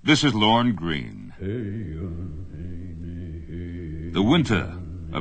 This is Lorne Greene. The winter of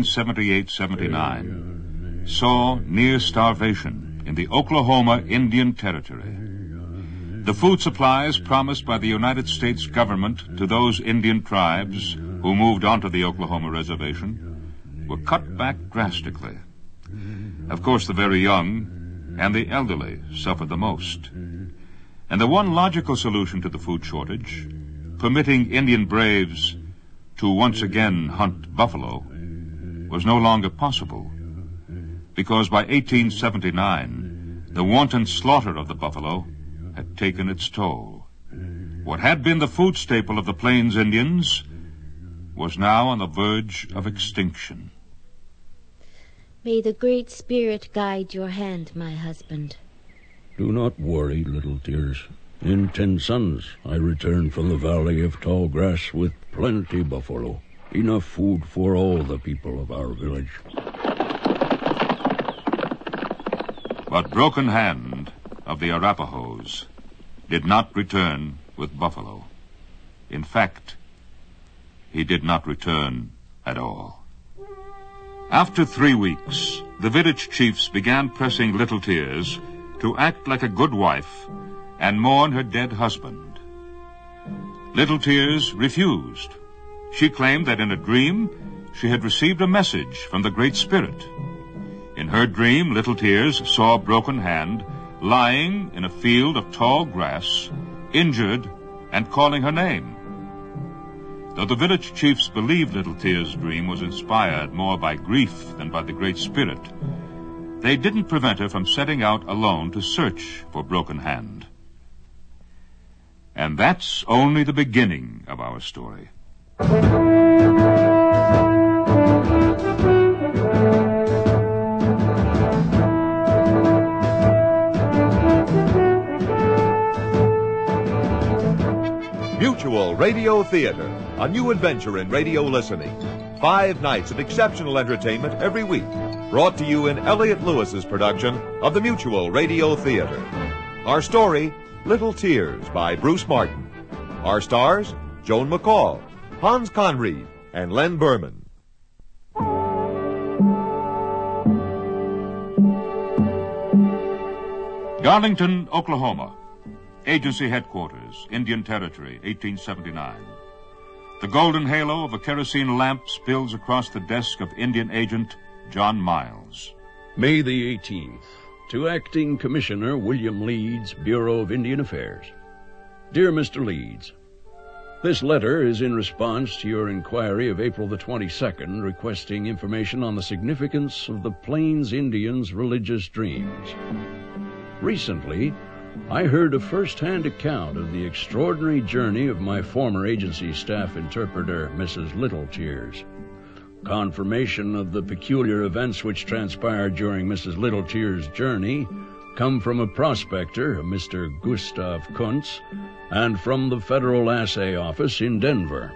1878-79 saw near starvation in the Oklahoma Indian Territory. The food supplies promised by the United States government to those Indian tribes who moved onto the Oklahoma reservation were cut back drastically. Of course, the very young and the elderly suffered the most. And the one logical solution to the food shortage, permitting Indian braves to once again hunt buffalo, was no longer possible, because by 1879, the wanton slaughter of the buffalo had taken its toll. What had been the food staple of the Plains Indians was now on the verge of extinction. May the Great Spirit guide your hand, my husband. Do not worry, Little Tears. In 10 suns I return from the valley of tall grass with plenty buffalo, enough food for all the people of our village. But Broken Hand of the Arapahoes did not return with buffalo. In fact, he did not return at all. After 3 weeks, the village chiefs began pressing Little Tears to act like a good wife and mourn her dead husband. Little Tears refused. She claimed that in a dream she had received a message from the Great Spirit. In her dream, Little Tears saw Broken Hand lying in a field of tall grass, injured and calling her name. Though the village chiefs believed Little Tears' dream was inspired more by grief than by the Great Spirit, they didn't prevent her from setting out alone to search for Broken Hand. And that's only the beginning of our story. Mutual Radio Theater, a new adventure in radio listening. 5 nights of exceptional entertainment every week, brought to you in Elliott Lewis's production of the Mutual Radio Theater. Our story, Little Tears by Bruce Martin. Our stars, Joan McCall, Hans Conried, and Len Berman. Darlington, Oklahoma. Agency Headquarters, Indian Territory, 1879. The golden halo of a kerosene lamp spills across the desk of Indian Agent John Miles. May the 18th. To Acting Commissioner William Leeds, Bureau of Indian Affairs. Dear Mr. Leeds, this letter is in response to your inquiry of April the 22nd requesting information on the significance of the Plains Indians' religious dreams. Recently, I heard a first-hand account of the extraordinary journey of my former agency staff interpreter, Mrs. Little Tears. Confirmation of the peculiar events which transpired during Mrs. Little Tears' journey come from a prospector, Mr. Gustav Kuntz, and from the Federal Assay Office in Denver.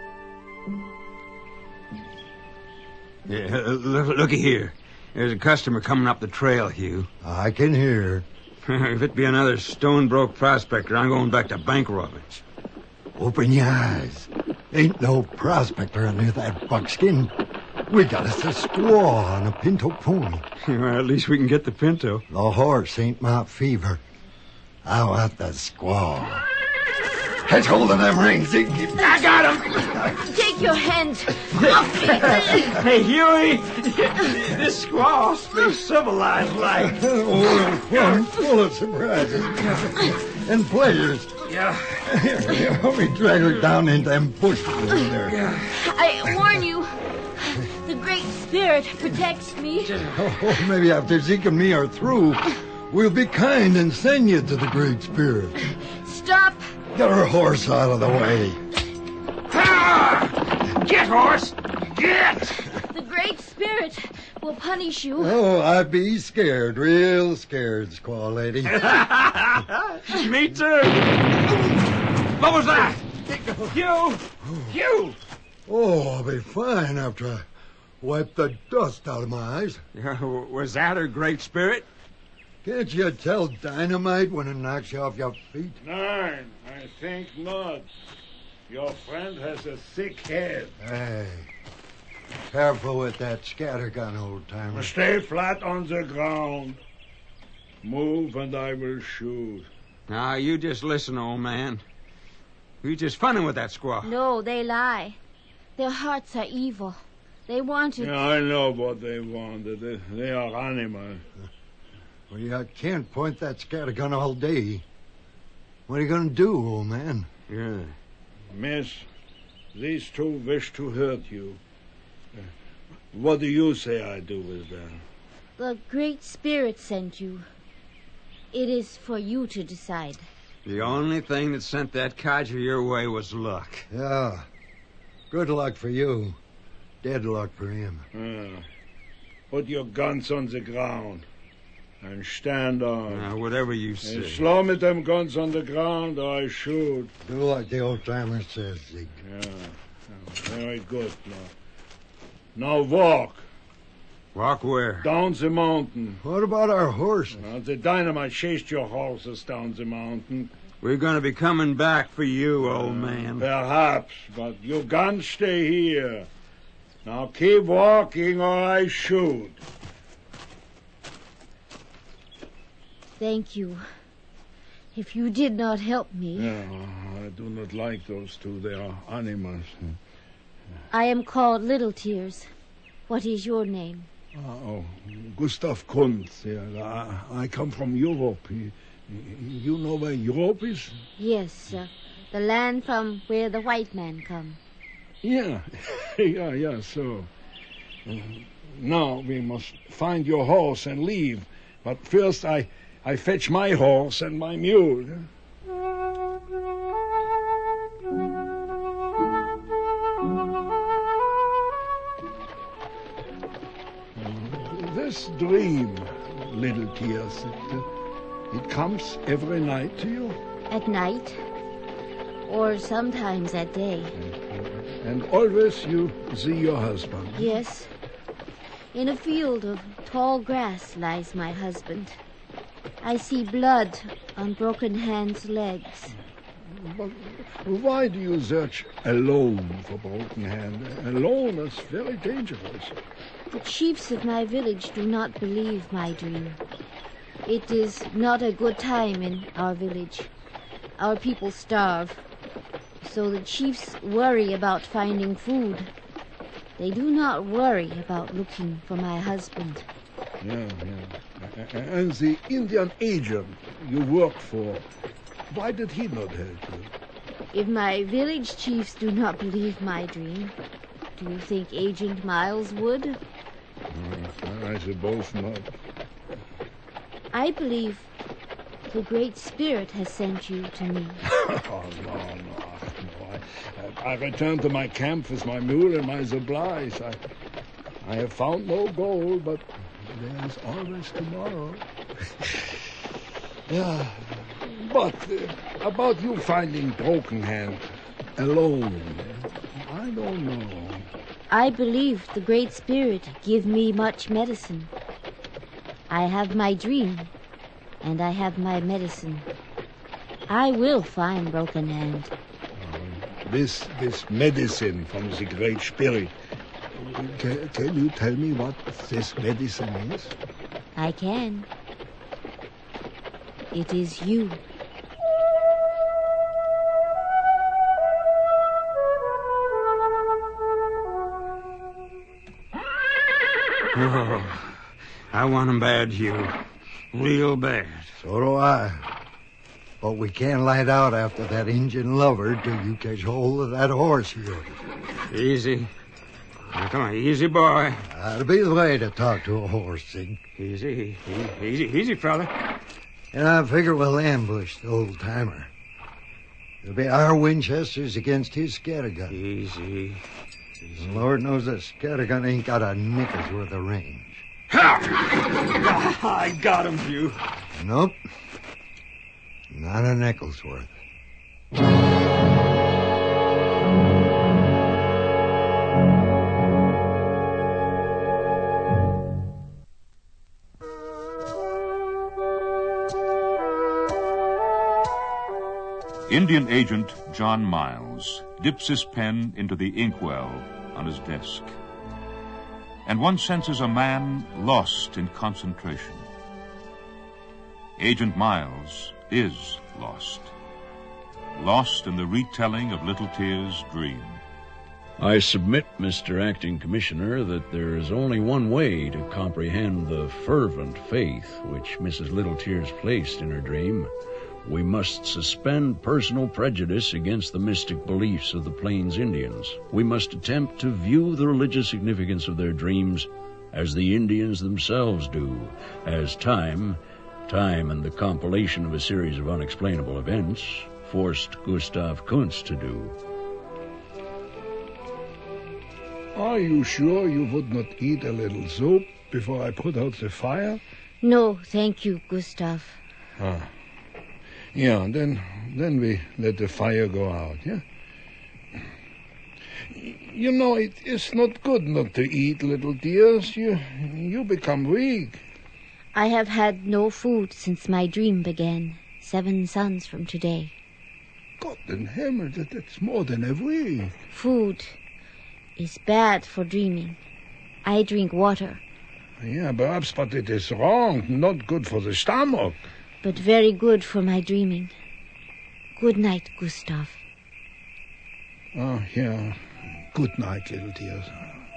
Yeah, looky here. There's a customer coming up the trail, Hugh. I can hear. If it be another stone-broke prospector, I'm going back to bank robbings. Open your eyes. Ain't no prospector under that buckskin. We got us a squaw on a pinto pony. Well, at least we can get the pinto. The horse ain't my fever. I want the squaw. Catch hold of them rings, Zeke. I got him! Take your hands off me. Hey, Huey! This squaw speaks civilized like. I'm full of surprises and pleasures. Yeah. Here, help me drag her down into them bushes over there. Yeah. I warn you, the Great Spirit protects me. Oh, maybe after Zeke and me are through, we'll be kind and send you to the Great Spirit. Stop. Get her horse out of the way. Ah! Get, horse! Get! The Great Spirit will punish you. Oh, I'd be scared, real scared, squaw lady. Me too. What was that? Hugh! Hugh! Oh, I'll be fine after I wipe the dust out of my eyes. Was that her Great Spirit? Can't you tell dynamite when it knocks you off your feet? Nine. I think not. Your friend has a sick head. Hey, careful with that scattergun, old-timer. Stay flat on the ground. Move and I will shoot. Now, you just listen, old man. You just funning with that squaw. No, they lie. Their hearts are evil. They wanted... Yeah, I know what they wanted. They are animals. Well, you can't point that scattergun all day. What are you going to do, old man? Yeah. Miss, these two wish to hurt you. What do you say I do with them? The Great Spirit sent you. It is for you to decide. The only thing that sent that codger your way was luck. Yeah. Good luck for you. Dead luck for him. Put your guns on the ground and stand on. Now, whatever you say. Slow me them guns on the ground or I shoot. Do like the old-timer says, Zeke. Yeah. Very good. Now walk. Walk where? Down the mountain. What about our horses? The dynamite chased your horses down the mountain. We're going to be coming back for you, old man. Perhaps, but your guns stay here. Now keep walking or I shoot. Thank you. If you did not help me... Yeah, I do not like those two. They are animals. I am called Little Tears. What is your name? Gustav Kunz. Yeah, I come from Europe. You know where Europe is? Yes, the land from where the white man come. Yeah, yeah, so. Now we must find your horse and leave. But first I fetch my horse and my mule. This dream, Little Tears, it comes every night to you? At night, or sometimes at day. And always you see your husband? Yes. In a field of tall grass lies my husband. I see blood on Broken Hand's legs. But why do you search alone for Broken Hand? Alone is very dangerous. The chiefs of my village do not believe my dream. It is not a good time in our village. Our people starve. So the chiefs worry about finding food. They do not worry about looking for my husband. Yeah. And the Indian agent you worked for, why did he not help you? If my village chiefs do not believe my dream, do you think Agent Miles would? I suppose not. I believe the Great Spirit has sent you to me. Oh, no. I returned to my camp with my mule and my supplies. I have found no gold, but there is always tomorrow. Yeah. But about you finding Broken Hand alone, I don't know. I believe the Great Spirit give me much medicine. I have my dream, and I have my medicine. I will find Broken Hand. This medicine from the Great Spirit, can you tell me what this medicine is? I can. It is you. Oh, I want him bad, Hugh. Real bad. So do I. But we can't light out after that Injun lover till you catch hold of that horse of yours. Easy. Now, come on, easy, boy. That'll be the way to talk to a horse, Zig. Easy, fella. And I figure we'll ambush the old-timer. It'll be our Winchesters against his scattergun. Easy. And Lord knows that scattergun ain't got a nickel's worth of range. Ha! I got him, Hugh. Nope. Not a nickel's worth. Indian agent John Miles dips his pen into the inkwell on his desk, and one senses a man lost in concentration. Agent Miles is lost in the retelling of Little Tear's dream. I submit, Mr. Acting Commissioner, that there is only one way to comprehend the fervent faith which Mrs. Little Tears placed in her dream. We must suspend personal prejudice against the mystic beliefs of the Plains Indians. We must attempt to view the religious significance of their dreams as the Indians themselves do, as time and the compilation of a series of unexplainable events forced Gustav Kuntz to do. Are you sure you would not eat a little soup before I put out the fire? No, thank you, Gustav. Yeah, then we let the fire go out, yeah? You know, it is not good not to eat, little dears. You become weak. I have had no food since my dream began, 7 suns from today. God in heaven, that's more than a week. Food is bad for dreaming. I drink water. Yeah, perhaps, but it is wrong, not good for the stomach. But very good for my dreaming. Good night, Gustav. Oh, yeah. Good night, little dears.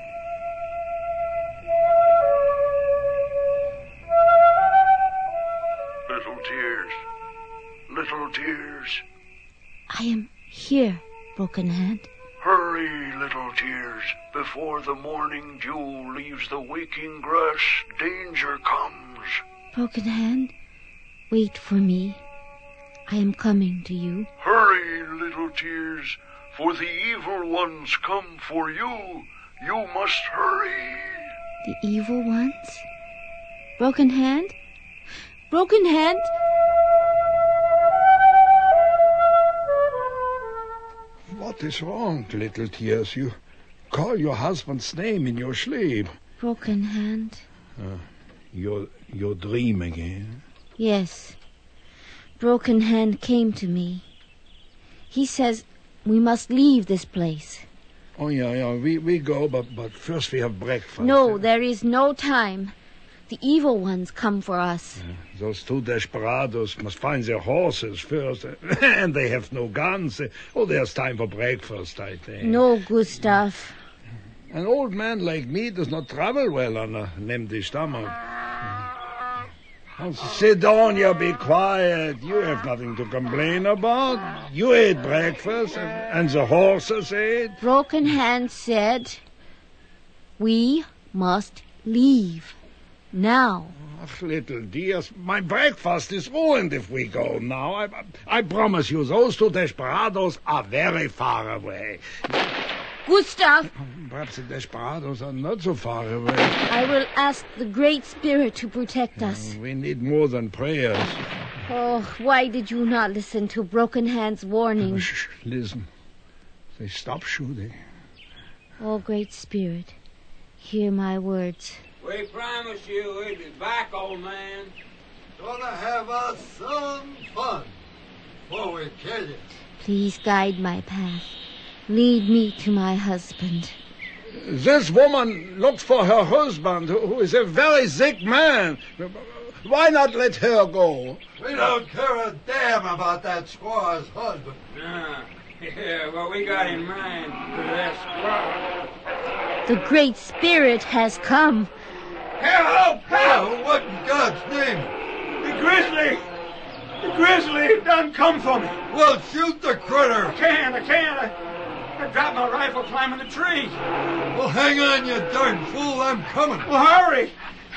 Little Tears. I am here, Broken Hand. Hurry, Little Tears. Before the morning dew leaves the waking grass, danger comes. Broken Hand, wait for me. I am coming to you. Hurry, Little Tears, for the evil ones come for you. You must hurry. The evil ones? Broken Hand? Broken Hand? What is wrong, Little Tears? You call your husband's name in your sleep. Broken Hand. Your dream again? Yes. Broken Hand came to me. He says we must leave this place. Oh, yeah, we go, but first we have breakfast. No, there is no time. The evil ones come for us. Those 2 desperados must find their horses first, and they have no guns. Oh, there's time for breakfast, I think. No, Gustav. An old man like me does not travel well on an empty stomach. Sit down, you be quiet. You have nothing to complain about. You ate breakfast, and the horses ate. Broken Hand said we must leave. Now. Ach, little dears, my breakfast is ruined if we go now. I promise you, those 2 desperados are very far away. Gustav! Perhaps the desperados are not so far away. I will ask the Great Spirit to protect us. We need more than prayers. Oh, why did you not listen to Broken Hand's warning? Shh, listen. They stop shooting. Oh, Great Spirit, hear my words. We promise you we'll be back, old man. Gonna have us some fun before we kill you. Please guide my path. Lead me to my husband. This woman looks for her husband, who is a very sick man. Why not let her go? We don't care a damn about that squire's husband. Yeah, well, we got in mind for that squaw. The Great Spirit has come. Help! Help! What in God's name? The grizzly done come for me. Well, shoot the critter. I can't. I dropped my rifle climbing the tree. Well, hang on, you darn fool. I'm coming. Well, hurry!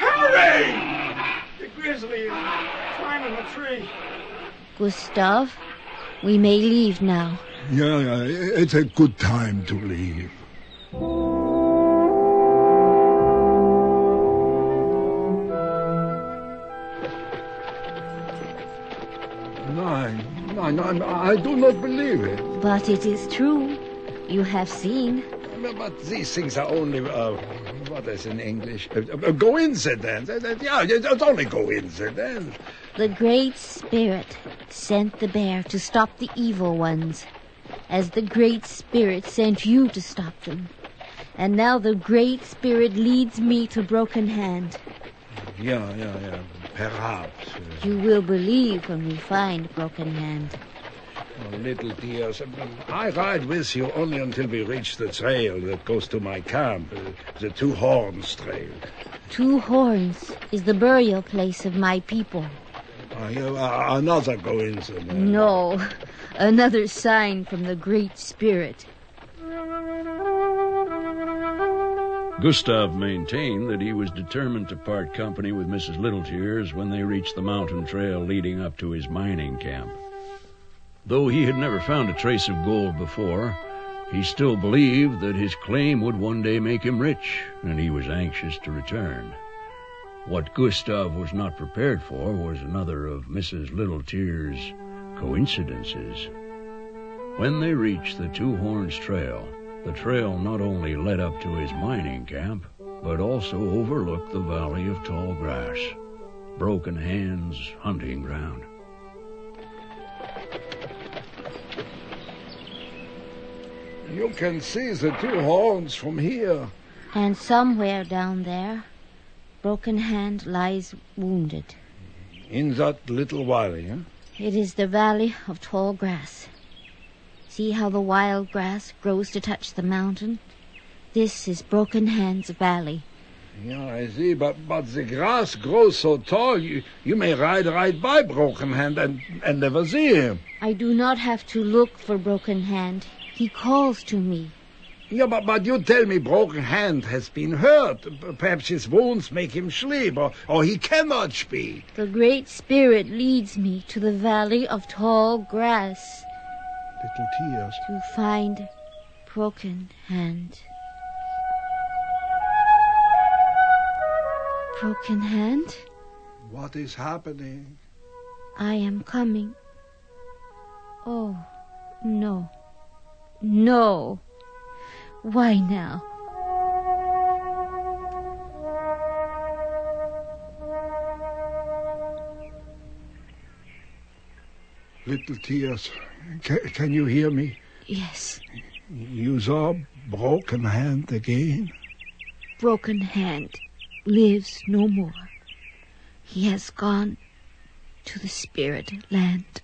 The grizzly is climbing the tree. Gustav, we may leave now. Yeah, it's a good time to leave. No, I do not believe it. But it is true. You have seen. But these things are only, what is in English? Coincidence. Yeah, it's only coincidence. The Great Spirit sent the bear to stop the evil ones, as the Great Spirit sent you to stop them. And now the Great Spirit leads me to Broken Hand. Yeah. Perhaps. You will believe when we find Broken Hand. Oh, little dears, I ride with you only until we reach the trail that goes to my camp, the Two Horns Trail. Two Horns is the burial place of my people. Another coincidence. No, another sign from the Great Spirit. Gustav maintained that he was determined to part company with Mrs. Littletears when they reached the mountain trail leading up to his mining camp. Though he had never found a trace of gold before, he still believed that his claim would one day make him rich, and he was anxious to return. What Gustav was not prepared for was another of Mrs. Littletears' coincidences. When they reached the Two Horns Trail, the trail not only led up to his mining camp, but also overlooked the Valley of Tall Grass, Broken Hand's hunting ground. You can see the Two Horns from here. And somewhere down there, Broken Hand lies wounded. In that little valley, huh? It is the Valley of Tall Grass. See how the wild grass grows to touch the mountain? This is Broken Hand's valley. Yeah, I see, but the grass grows so tall, you may ride right by Broken Hand and never see him. I do not have to look for Broken Hand. He calls to me. Yeah, but you tell me Broken Hand has been hurt. Perhaps his wounds make him sleep, or he cannot speak. The Great Spirit leads me to the Valley of Tall Grass. Little tears. To find Broken Hand. Broken Hand? What is happening? I am coming. Oh, no. No. Why now? Little tears, can you hear me? Yes. You saw Broken Hand again? Broken Hand lives no more. He has gone to the Spirit Land.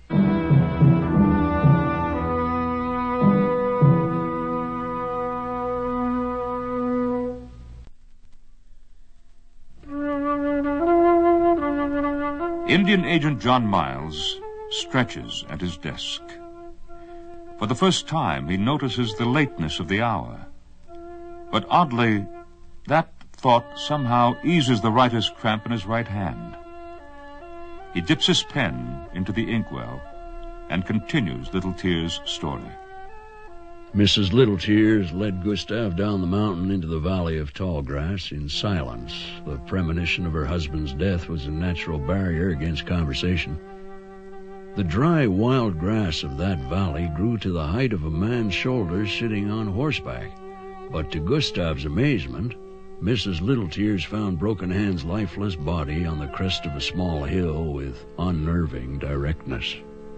Indian Agent John Miles stretches at his desk. For the first time, he notices the lateness of the hour. But oddly, that thought somehow eases the writer's cramp in his right hand. He dips his pen into the inkwell and continues Little Tears' story. Mrs. Littletears led Gustav down the mountain into the Valley of Tall Grass in silence. The premonition of her husband's death was a natural barrier against conversation. The dry, wild grass of that valley grew to the height of a man's shoulders sitting on horseback. But to Gustav's amazement, Mrs. Littletears found Broken Hand's lifeless body on the crest of a small hill with unnerving directness.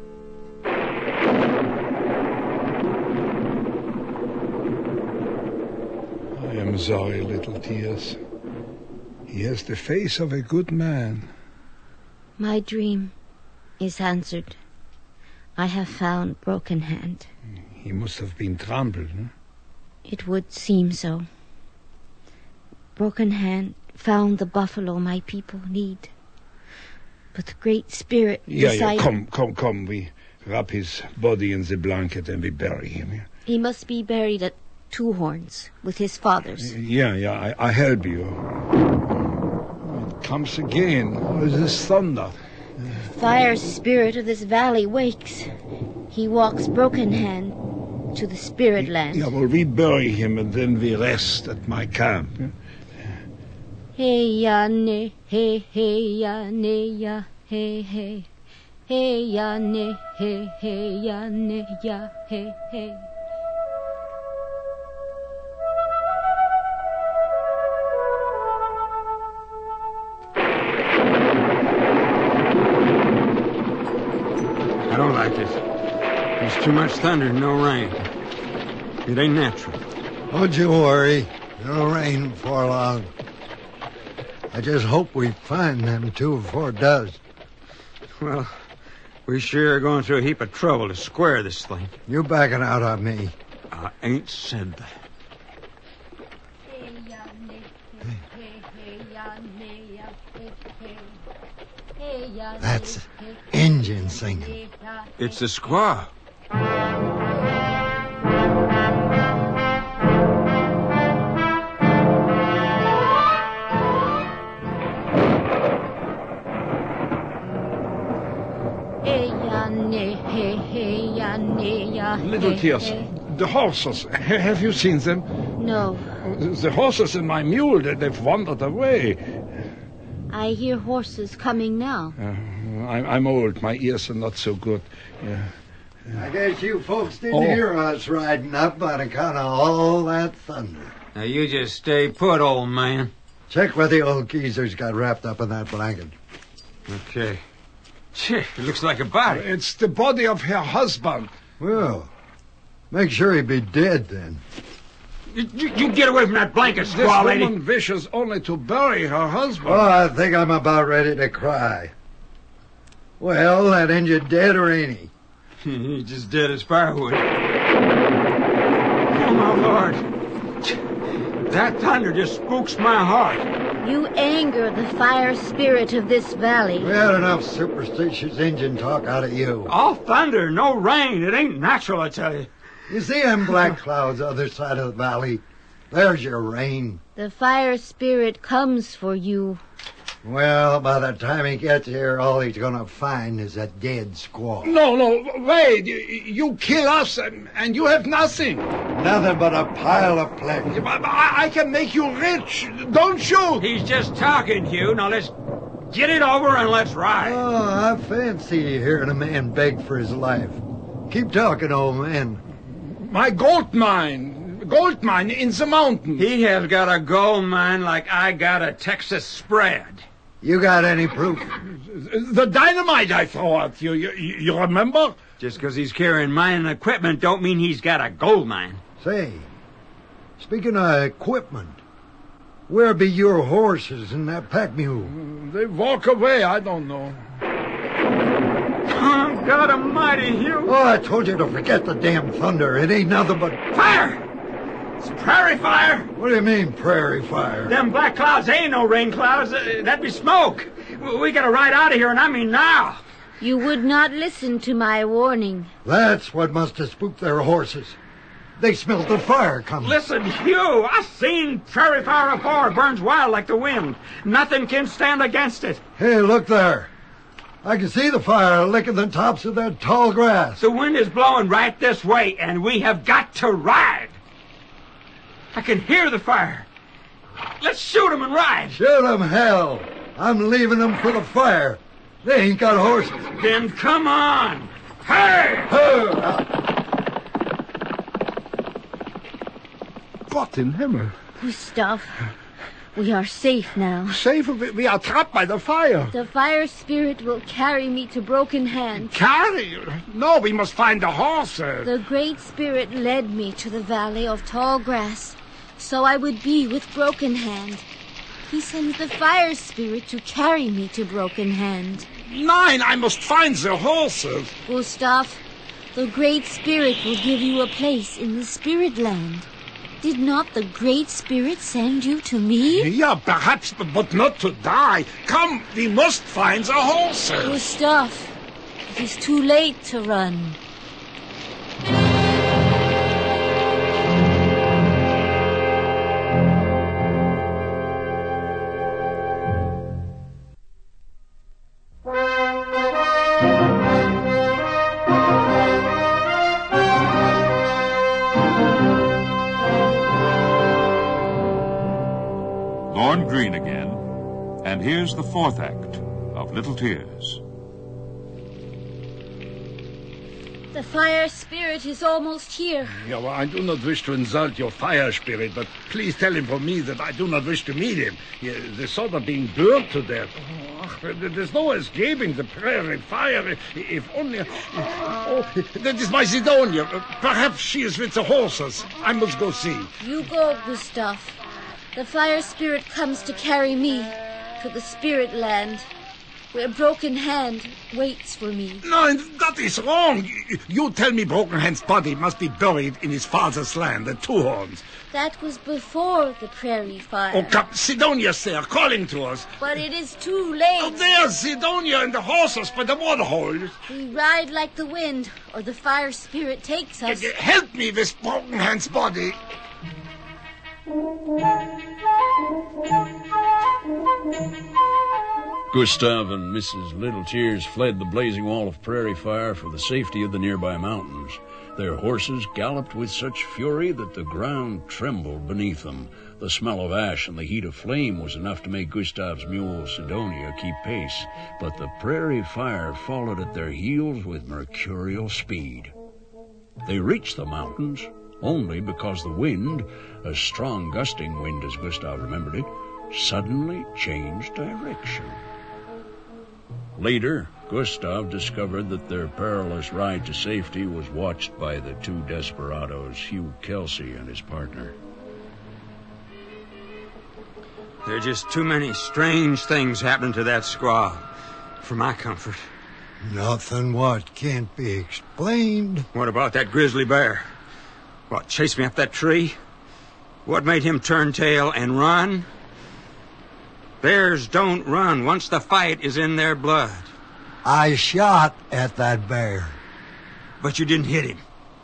I am sorry, Little Tears. He has the face of a good man. My dream is answered. I have found Broken Hand. He must have been trampled, huh? It would seem so. Broken Hand found the buffalo my people need. But the Great Spirit decided... Yeah, come. We wrap his body in the blanket and we bury him. Yeah? He must be buried at Two Horns with his fathers. Yeah, I help you. It comes again. Oh, this thunder. Fire spirit of this valley wakes. He walks Broken Hand to the Spirit Land. Yeah, well, we bury him and then we rest at my camp. Yeah? Hey ya ne, hey ya ne ya, hey. Hey ya ne, hey ya ne ya, hey. like this. There's too much thunder and no rain. It ain't natural. Don't you worry. No rain before long. I just hope we find them two before it does. Well, we sure are going through a heap of trouble to square this thing. You backing out on me. I ain't said that. That's Injun singing. It's the squaw. Little Tears, the horses, have you seen them? No. The horses and my mule, they've wandered away. I hear horses coming now. I'm old. My ears are not so good. I guess you folks didn't hear us riding up on account of all that thunder. Now, you just stay put, old man. Check where the old geezers got wrapped up in that blanket. Okay. It looks like a body. It's the body of her husband. Well, make sure he be dead then. You get away from that blanket, This squaw lady. woman wishes only to bury her husband. Oh, I think I'm about ready to cry. Well, that Injun dead or ain't he? He's just dead as firewood. Oh, my Lord. That thunder just spooks my heart. You anger the fire spirit of this valley. We had enough superstitious Injun talk out of you. All thunder, no rain. It ain't natural, I tell you. You see them black clouds other side of the valley? There's your rain. The fire spirit comes for you. Well, by the time he gets here, all he's gonna find is a dead squaw. No, wait. You kill us and you have nothing. Nothing but a pile of plenty. I can make you rich. Don't shoot. He's just talking, Hugh. Now let's get it over and let's ride. Oh, I fancy hearing a man beg for his life. Keep talking, old man. My gold mine in the mountains. He has got a gold mine like I got a Texas spread. You got any proof? The dynamite I throw at you. You remember? Just because he's carrying mining equipment don't mean he's got a gold mine. Say, speaking of equipment, where be your horses and that pack mule? They walk away. I don't know. Oh, God almighty, Hugh. Oh, I told you to forget the damn thunder. It ain't nothing but... Fire! It's prairie fire. What do you mean, prairie fire? Them black clouds, they ain't no rain clouds. That'd be smoke. We gotta ride out of here, and I mean now. You would not listen to my warning. That's what must have spooked their horses. They smelled the fire coming. Listen, Hugh, I seen prairie fire before. It burns wild like the wind. Nothing can stand against it. Hey, look there. I can see the fire licking the tops of that tall grass. The wind is blowing right this way, and we have got to ride. I can hear the fire. Let's shoot 'em and ride. Shoot 'em, hell. I'm leaving them for the fire. They ain't got horses. Then come on. Hey! Gott in Himmel. Gustav, we are safe now. Safe? We are trapped by the fire. The fire spirit will carry me to Broken Hand. Carry? No, we must find the horses. The Great Spirit led me to the valley of tall grass, so I would be with Broken Hand. He sends the fire spirit to carry me to Broken Hand. Nein, I must find the horses. Gustav, the Great Spirit will give you a place in the Spirit Land. Did not the Great Spirit send you to me? Yeah, perhaps, but not to die. Come, we must find the horses. Gustav, it is too late to run. Lorne Greene again, and here's the fourth act of Little Tears. The fire spirit is almost here. Yeah, well, I do not wish to insult your fire spirit, but please tell him for me that I do not wish to meet him. They're sort of being burnt to death. Oh, there's no escaping the prairie fire. If only... Oh, that is my Sidonia. Perhaps she is with the horses. I must go see. You go, Gustav. The fire spirit comes to carry me to the spirit land, where Broken Hand waits for me. No, that is wrong. You tell me Broken Hand's body must be buried in his father's land at Two Horns. That was before the prairie fire. Oh, come, Sidonia's there, calling to us. But it is too late. Oh, there's Sidonia and the horses by the waterhole. We ride like the wind, or the fire spirit takes us. Help me with Broken Hand's body. Gustav and Mrs. Little Tears fled the blazing wall of prairie fire for the safety of the nearby mountains. Their horses galloped with such fury that the ground trembled beneath them. The smell of ash and the heat of flame was enough to make Gustav's mule Sidonia keep pace, but the prairie fire followed at their heels with mercurial speed. They reached the mountains only because the wind, a strong gusting wind as Gustav remembered it, suddenly changed direction. Later, Gustav discovered that their perilous ride to safety was watched by the two desperados, Hugh Kelsey and his partner. There are just too many strange things happening to that squaw for my comfort. Nothing what can't be explained. What about that grizzly bear? What, chased me up that tree? What made him turn tail and run? Bears don't run once the fight is in their blood. I shot at that bear. But you didn't hit him.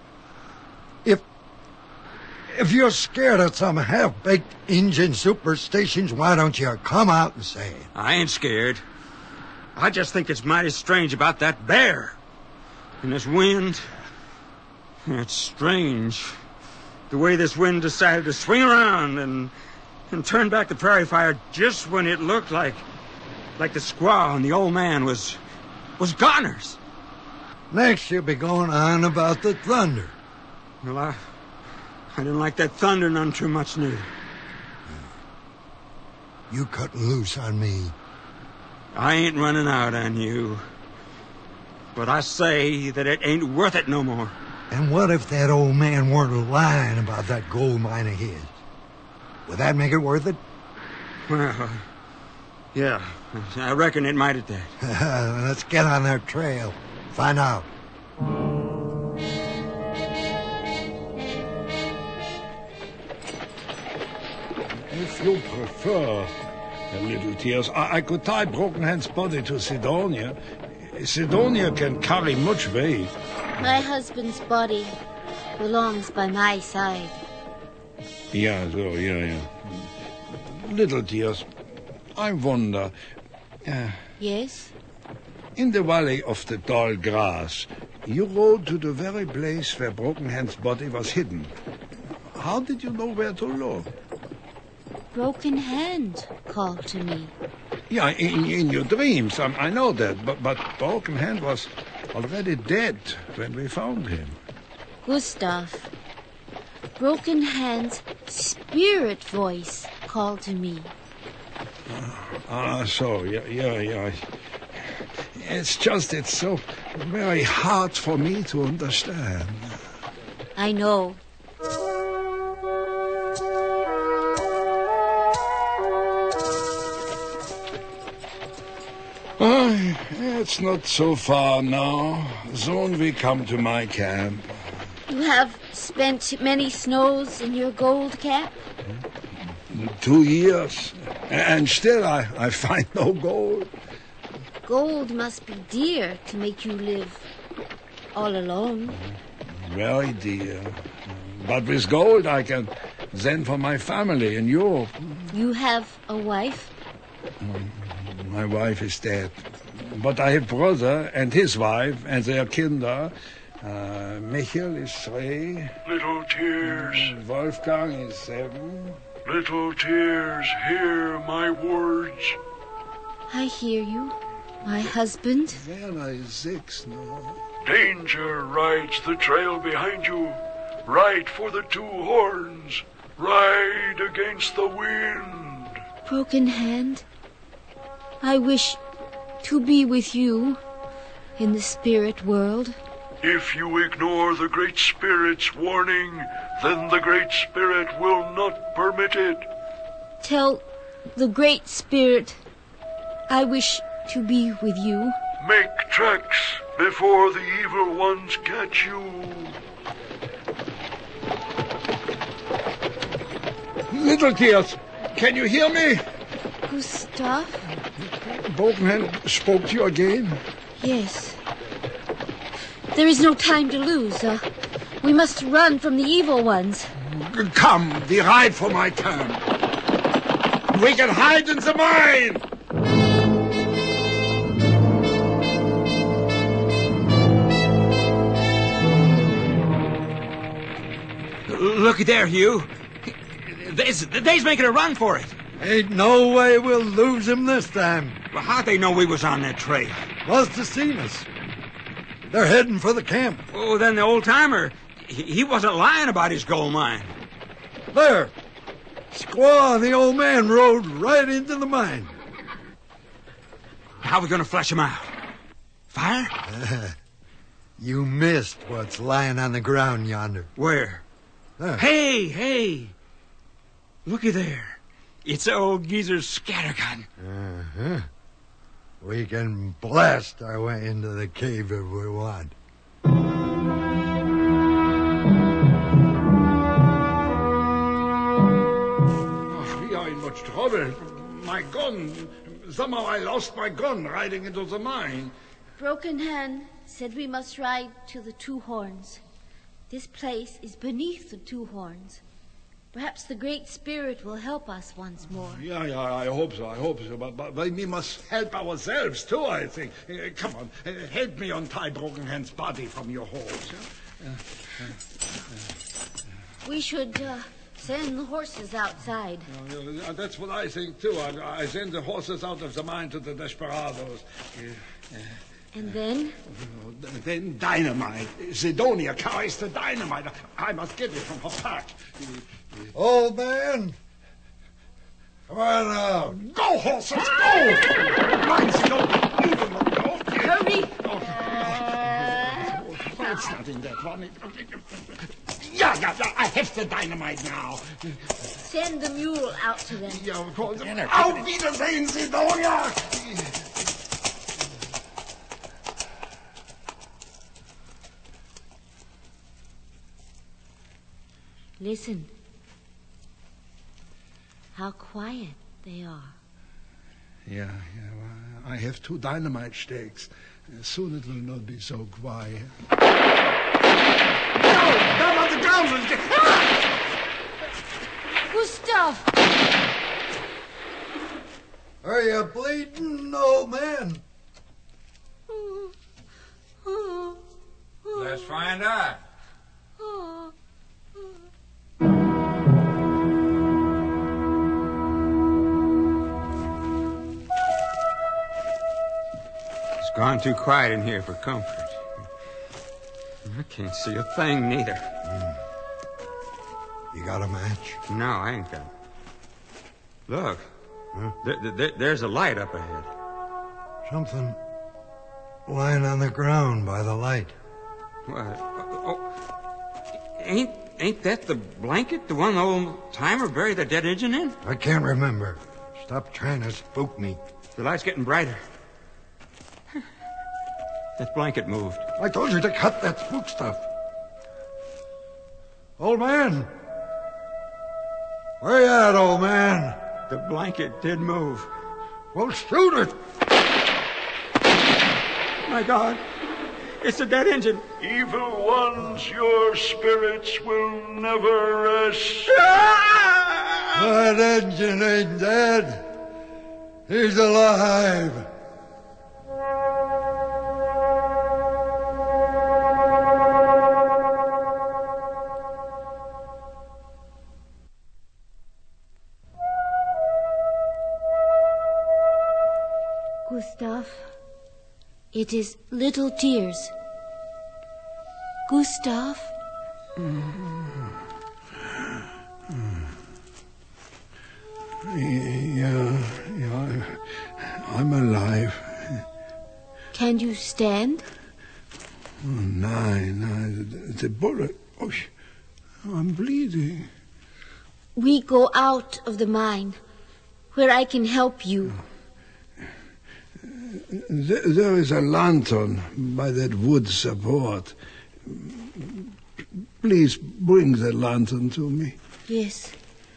If you're scared of some half-baked Injun superstitions, why don't you come out and say it? I ain't scared. I just think it's mighty strange about that bear. And this wind. It's strange. The way this wind decided to swing around and turn back the prairie fire just when it looked like the squaw and the old man was goners. Next you'll be going on about the thunder. Well, I didn't like that thunder none too much neither. You cutting loose on me. I ain't running out on you. But I say that it ain't worth it no more. And what if that old man weren't lying about that gold mine of his? Would that make it worth it? Well, yeah, I reckon it might at that. Let's get on their trail. Find out. If you prefer, Little Tears, I could tie Broken Hand's body to Sidonia. Sidonia can carry much weight. My husband's body belongs by my side. Yeah. Little Tears, I wonder... Yes? In the valley of the tall grass, you rode to the very place where Broken Hand's body was hidden. How did you know where to look? Broken Hand called to me. Yeah, in your dreams, I know that. But Broken Hand was already dead when we found him. Gustav, Broken Hand's spirit voice called to me. So, yeah. It's so very hard for me to understand. I know. It's not so far now. Soon we come to my camp. You have spent many snows in your gold cap? 2 years. And still I find no gold. Gold must be dear to make you live all alone. Very dear. But with gold I can send for my family in Europe. You have a wife? My wife is dead. But I have brother and his wife and their kinder. Michael is 3. Little Tears. Wolfgang is 7. Little Tears, hear my words. I hear you, my husband. Werner is 6 now. Danger rides the trail behind you. Ride for the two horns. Ride against the wind. Broken Hand, I wish to be with you in the spirit world. If you ignore the Great Spirit's warning, then the Great Spirit will not permit it. Tell the Great Spirit I wish to be with you. Make tracks before the evil ones catch you. Little Tears, can you hear me? Gustav? Broken Hand spoke to you again? Yes. There is no time to lose. We must run from the evil ones. Come, we ride for my turn. We can hide in the mine. Looky there, Hugh. They's making a run for it. Ain't no way we'll lose him this time. Well, how'd they know we was on that trail? Must have seen us. They're heading for the camp. Oh, then the old-timer, he wasn't lying about his gold mine. There. Squaw and the old man rode right into the mine. How are we going to flush him out? Fire? You missed what's lying on the ground yonder. Where? There. Hey. Looky there. It's old Geezer's scattergun. Uh-huh. We can blast our way into the cave if we want. We are in much trouble. My gun. Somehow I lost my gun riding into the mine. Broken Hand said we must ride to the Two Horns. This place is beneath the Two Horns. Perhaps the Great Spirit will help us once more. Yeah, I hope so. But we must help ourselves, too, I think. Come on, help me untie Broken Hand's body from your horse. We should send the horses outside. That's what I think, too. I send the horses out of the mine to the desperados. And then? Then dynamite. Sidonia carries the dynamite. I must get it from her pack. Old man! Come on now. Go, horses, go! Mind, Sidonia, you do not go. Hurry! It's not in that one. Yeah, I have the dynamite now. Send the mule out to them. Yeah, of course. Auf Wiedersehen, Sidonia! Listen. How quiet they are. Yeah, well, I have 2 dynamite stakes. Soon it will not be so quiet. No! Down on the ground! Gustav! Are you bleeding, old man? Let's find out. It's gone too quiet in here for comfort. I can't see a thing, neither. You got a match? No, I ain't got it. Look. Huh? There's a light up ahead. Something lying on the ground by the light. What? Oh, ain't that the blanket? The one the old timer buried the dead engine in? I can't remember. Stop trying to spook me. The light's getting brighter. That blanket moved. I told you to cut that spook stuff. Old man! Where you at, old man? The blanket did move. Well, shoot it! My God. It's a dead engine. Evil ones, your spirits will never rest. That engine ain't dead. He's alive. Gustav, it is Little Tears. Gustav? Yeah, I'm alive. Can you stand? No, the bullet. Oh, I'm bleeding. We go out of the mine, where I can help you. There is a lantern by that wood support. Please bring the lantern to me. Yes.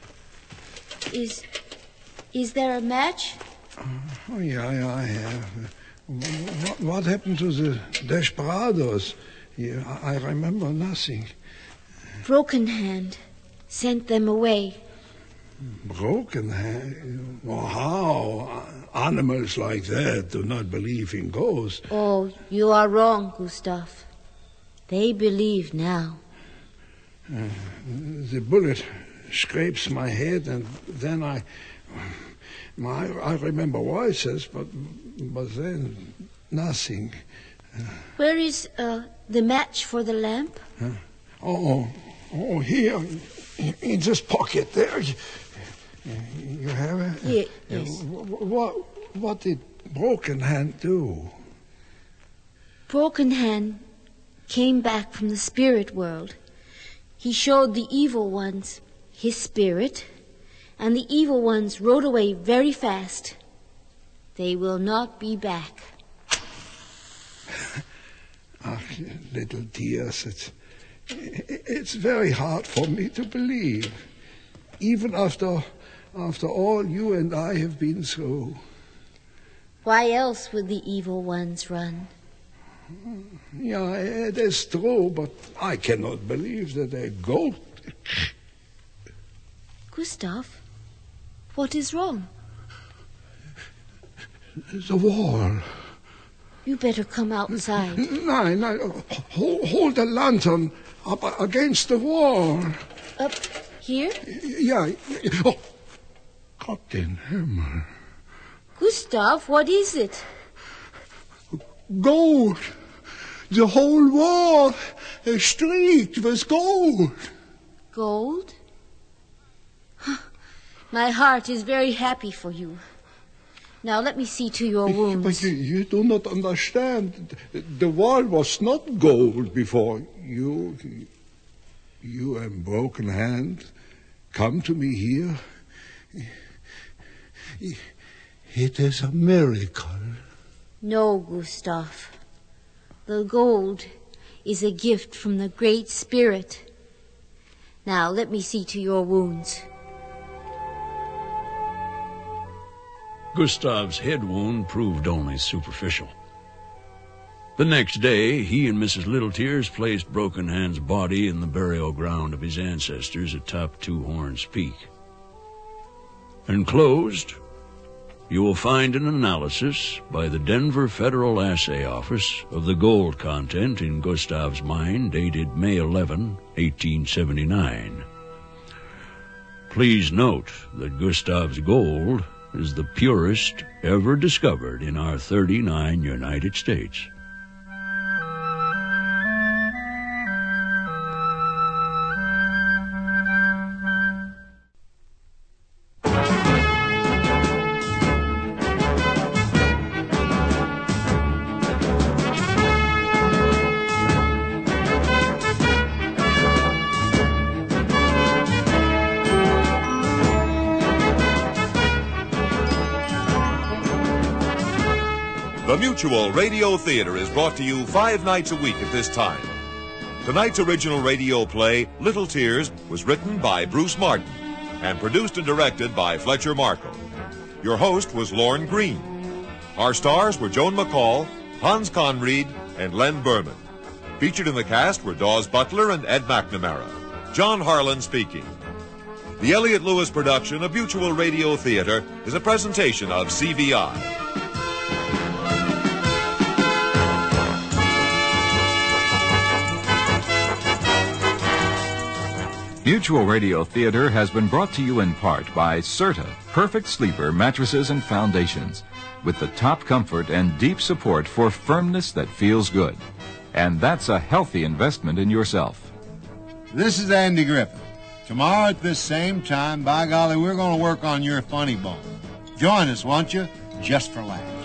Is there a match? Oh, yeah, I have. What happened to the Desperados? Yeah, I remember nothing. Broken Hand sent them away. Broken Hand? Well, how? Animals like that do not believe in ghosts. Oh, you are wrong, Gustav. They believe now. The bullet scrapes my head, and then I remember voices, but then nothing. Where is the match for the lamp? Huh? Oh, here, in this pocket there. You have it? Yes. What did Broken Hand do? Broken Hand came back from the spirit world. He showed the evil ones his spirit, and the evil ones rode away very fast. They will not be back. Little dears, it's very hard for me to believe, even after all you and I have been through. Why else would the evil ones run? Yeah, it is true, but I cannot believe that a goat... Gustav, what is wrong? The wall. You better come outside. No. Hold the lantern up against the wall. Up here? Yeah. Oh, Gott in Himmel. Gustav, what is it? Gold. The whole wall streaked with gold. Gold? My heart is very happy for you. Now let me see to your wounds. But you do not understand. The wall was not gold before. You and Broken Hand come to me here. It is a miracle. No, Gustav. The gold is a gift from the Great Spirit. Now let me see to your wounds. Gustav's head wound proved only superficial. The next day, he and Mrs. Littletears placed Broken Hand's body in the burial ground of his ancestors atop Two Horns Peak. Enclosed, you will find an analysis by the Denver Federal Assay Office of the gold content in Gustav's mine dated May 11, 1879. Please note that Gustav's gold is the purest ever discovered in our 39 United States. The Mutual Radio Theater is brought to you 5 nights a week at this time. Tonight's original radio play, Little Tears, was written by Bruce Martin and produced and directed by Fletcher Markle. Your host was Lorne Green. Our stars were Joan McCall, Hans Conried, and Len Berman. Featured in the cast were Dawes Butler and Ed McNamara. John Harlan speaking. The Elliott Lewis production of Mutual Radio Theater is a presentation of CVI. Mutual Radio Theater has been brought to you in part by Serta, Perfect Sleeper Mattresses and Foundations, with the top comfort and deep support for firmness that feels good. And that's a healthy investment in yourself. This is Andy Griffith. Tomorrow at this same time, by golly, we're going to work on your funny bone. Join us, won't you? Just for laughs.